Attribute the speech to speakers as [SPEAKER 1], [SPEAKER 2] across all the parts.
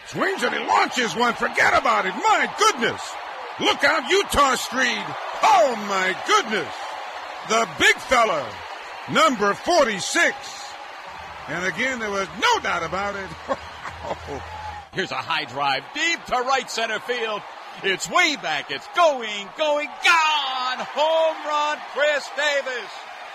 [SPEAKER 1] Swings and he launches one. Forget about it. My goodness. Look out, Utah Street. Oh, my goodness. The big fella, number 46. And again, there was no doubt about it.
[SPEAKER 2] Here's a high drive deep to right center field. It's way back. It's going, gone. Home run, Chris Davis.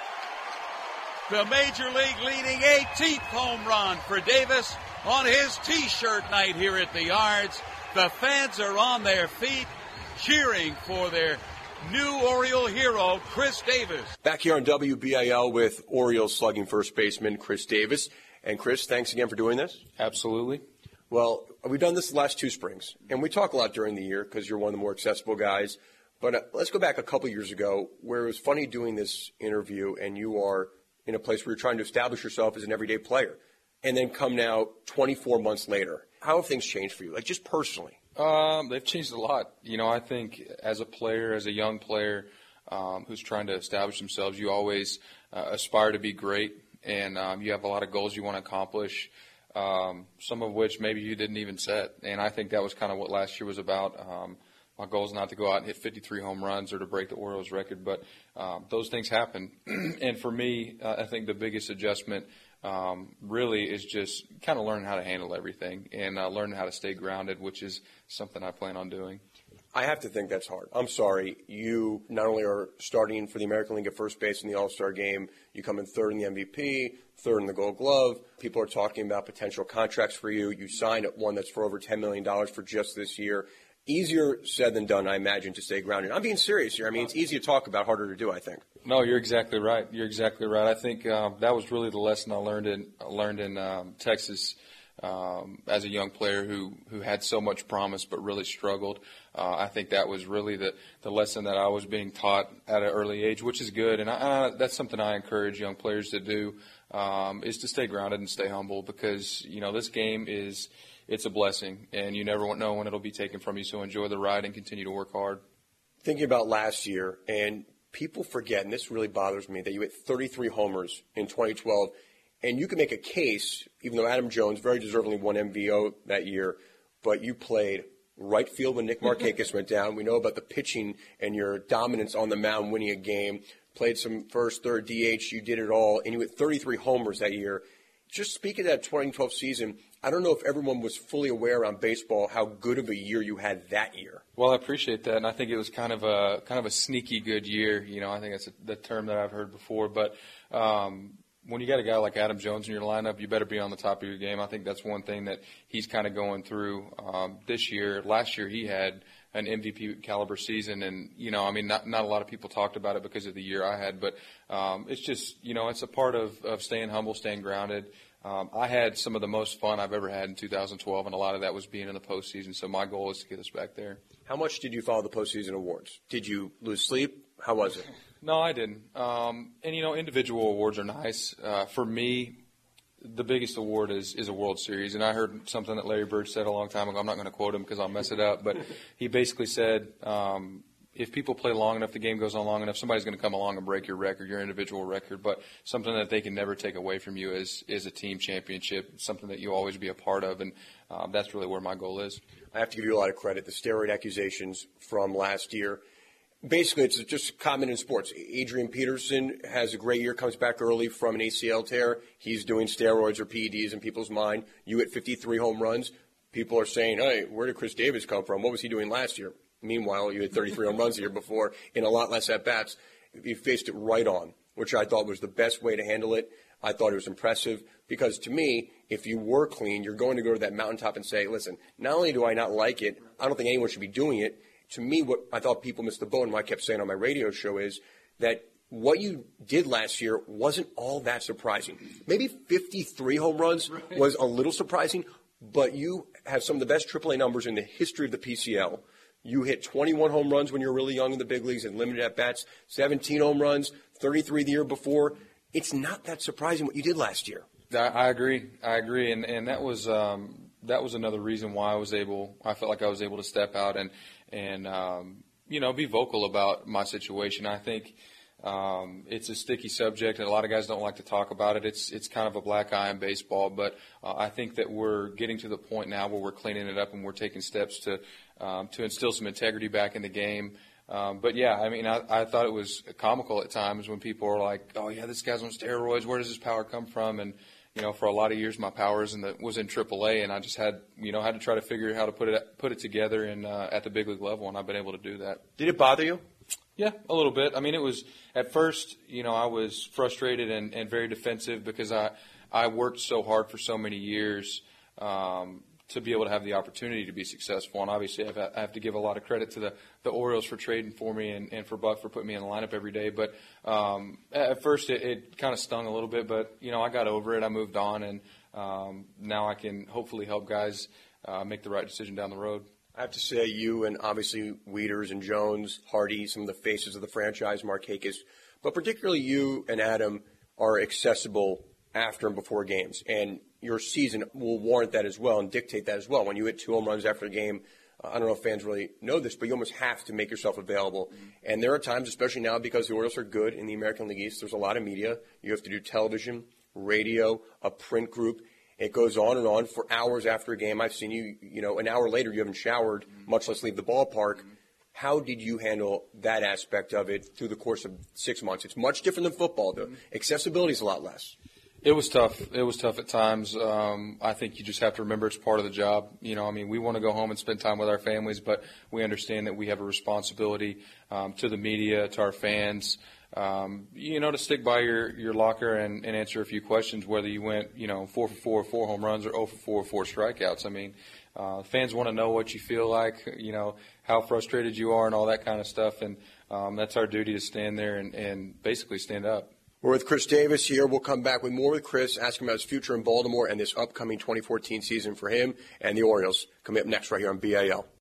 [SPEAKER 2] The Major League leading 18th home run for Davis on his T-shirt night here at the Yards. The fans are on their feet cheering for their new Oriole hero, Chris Davis.
[SPEAKER 3] Back here on WBIL with Orioles slugging first baseman Chris Davis. And Chris, thanks again for doing this.
[SPEAKER 4] Absolutely.
[SPEAKER 3] Well, we've done this the last 2 springs, and we talk a lot during the year because you're one of the more accessible guys. But let's go back a couple years ago where it was funny doing this interview, and you are in a place where you're trying to establish yourself as an everyday player. And then come now 24 months later. How have things changed for you, like just personally?
[SPEAKER 4] They've changed a lot. You know, I think as a player, as a young player who's trying to establish themselves, you always aspire to be great, and you have a lot of goals you want to accomplish, some of which maybe you didn't even set. And I think that was kind of what last year was about. My goal is not to go out and hit 53 home runs or to break the Orioles record, but those things happen. And for me, I think the biggest adjustment really is just kind of learning how to handle everything and learning how to stay grounded, which is something I plan on doing.
[SPEAKER 3] I have to think that's hard. I'm sorry. You not only are starting for the American League at first base in the All-Star game, you come in third in the MVP, third in the Gold Glove. People are talking about potential contracts for you. You signed one that's for over $10 million for just this year. Easier said than done, I imagine, to stay grounded. I'm being serious here. I mean, it's easy to talk about, harder to do, I think.
[SPEAKER 4] No, you're exactly right. You're exactly right. I think that was really the lesson I learned in Texas as a young player who had so much promise but really struggled. I think that was really the lesson that I was being taught at an early age, which is good. And that's something I encourage young players to do, is to stay grounded and stay humble because, you know, this game it's a blessing, and you never know when it'll be taken from you, so enjoy the ride and continue to work hard.
[SPEAKER 3] Thinking about last year, and people forget, and this really bothers me, that you hit 33 homers in 2012, and you can make a case, even though Adam Jones very deservingly won MVO that year, but you played right field when Nick Markakis went down. We know about the pitching and your dominance on the mound, winning a game, played some first, third, DH, you did it all, and you hit 33 homers that year. Just speaking of that 2012 season, I don't know if everyone was fully aware on baseball how good of a year you had that year.
[SPEAKER 4] Well, I appreciate that, and I think it was kind of a sneaky good year. You know, I think that's the term that I've heard before. But when you got a guy like Adam Jones in your lineup, you better be on the top of your game. I think that's one thing that he's kind of going through this year. Last year he had an MVP caliber season, and you know, I mean, not a lot of people talked about it because of the year I had, but it's just, you know, it's a part of staying humble, staying grounded. I had some of the most fun I've ever had in 2012, and a lot of that was being in the postseason. So my goal is to get us back there.
[SPEAKER 3] How much did you follow the postseason awards? Did you lose sleep? How was it?
[SPEAKER 4] No, I didn't. And you know, individual awards are nice. For me, the biggest award is a World Series. And I heard something that Larry Bird said a long time ago. I'm not going to quote him because I'll mess it up. But he basically said, if people play long enough, the game goes on long enough, somebody's going to come along and break your record, your individual record. But something that they can never take away from you is a team championship, something that you always be a part of. And that's really where my goal is.
[SPEAKER 3] I have to give you a lot of credit. The steroid accusations from last year, basically it's just common in sports. Adrian Peterson has a great year, comes back early from an ACL tear. He's doing steroids or PEDs in people's mind. You hit 53 home runs. People are saying, hey, where did Chris Davis come from? What was he doing last year? Meanwhile, you had 33 home runs the year before in a lot less at-bats. You faced it right on, which I thought was the best way to handle it. I thought it was impressive because, to me, if you were clean, you're going to go to that mountaintop and say, listen, not only do I not like it, I don't think anyone should be doing it. To me, what I thought people missed the boat, and what I kept saying on my radio show is that what you did last year wasn't all that surprising. Maybe 53 home runs was a little surprising, but you have some of the best AAA numbers in the history of the PCL. You hit 21 home runs when you were really young in the big leagues and limited at-bats, 17 home runs, 33 the year before. It's not that surprising what you did last year.
[SPEAKER 4] I agree. And that was another reason why I felt like I was able to step out and be vocal about my situation. I think It's a sticky subject, and a lot of guys don't like to talk about it. It's kind of a black eye in baseball, but I think that we're getting to the point now where we're cleaning it up and we're taking steps to instill some integrity back in the game. But yeah, I mean, I thought it was comical at times when people were like, "Oh yeah, this guy's on steroids. Where does his power come from?" And for a lot of years, my power was in AAA, and I just had to try to figure out how to put it together and at the big league level, and I've been able to do that.
[SPEAKER 3] Did it bother you?
[SPEAKER 4] Yeah, a little bit. I mean, it was at first, I was frustrated and very defensive because I worked so hard for so many years to be able to have the opportunity to be successful. And obviously, I have to give a lot of credit to the Orioles for trading for me and for Buck for putting me in the lineup every day. But at first, it kind of stung a little bit. But, I got over it. I moved on. And now I can hopefully help guys make the right decision down the road.
[SPEAKER 3] I have to say, you and obviously Wieters and Jones, Hardy, some of the faces of the franchise, Markakis, but particularly you and Adam are accessible after and before games. And your season will warrant that as well and dictate that as well. When you hit 2 home runs after a game, I don't know if fans really know this, but you almost have to make yourself available. Mm-hmm. And there are times, especially now because the Orioles are good in the American League East, there's a lot of media. You have to do television, radio, a print group. It goes on and on for hours after a game. I've seen you, an hour later you haven't showered, much less leave the ballpark. Mm-hmm. How did you handle that aspect of it through the course of 6 months? It's much different than football. The accessibility is a lot less.
[SPEAKER 4] It was tough. It was tough at times. I think you just have to remember it's part of the job. We want to go home and spend time with our families, but we understand that we have a responsibility to the media, to our fans, to stick by your locker and answer a few questions, whether you went, 4 for 4, 4 home runs, or 0 for 4 strikeouts. I mean, fans want to know what you feel like, how frustrated you are and all that kind of stuff. And that's our duty to stand there and basically stand up.
[SPEAKER 3] We're with Chris Davis here. We'll come back with more with Chris, asking about his future in Baltimore and this upcoming 2014 season for him and the Orioles. Coming up next right here on BAL.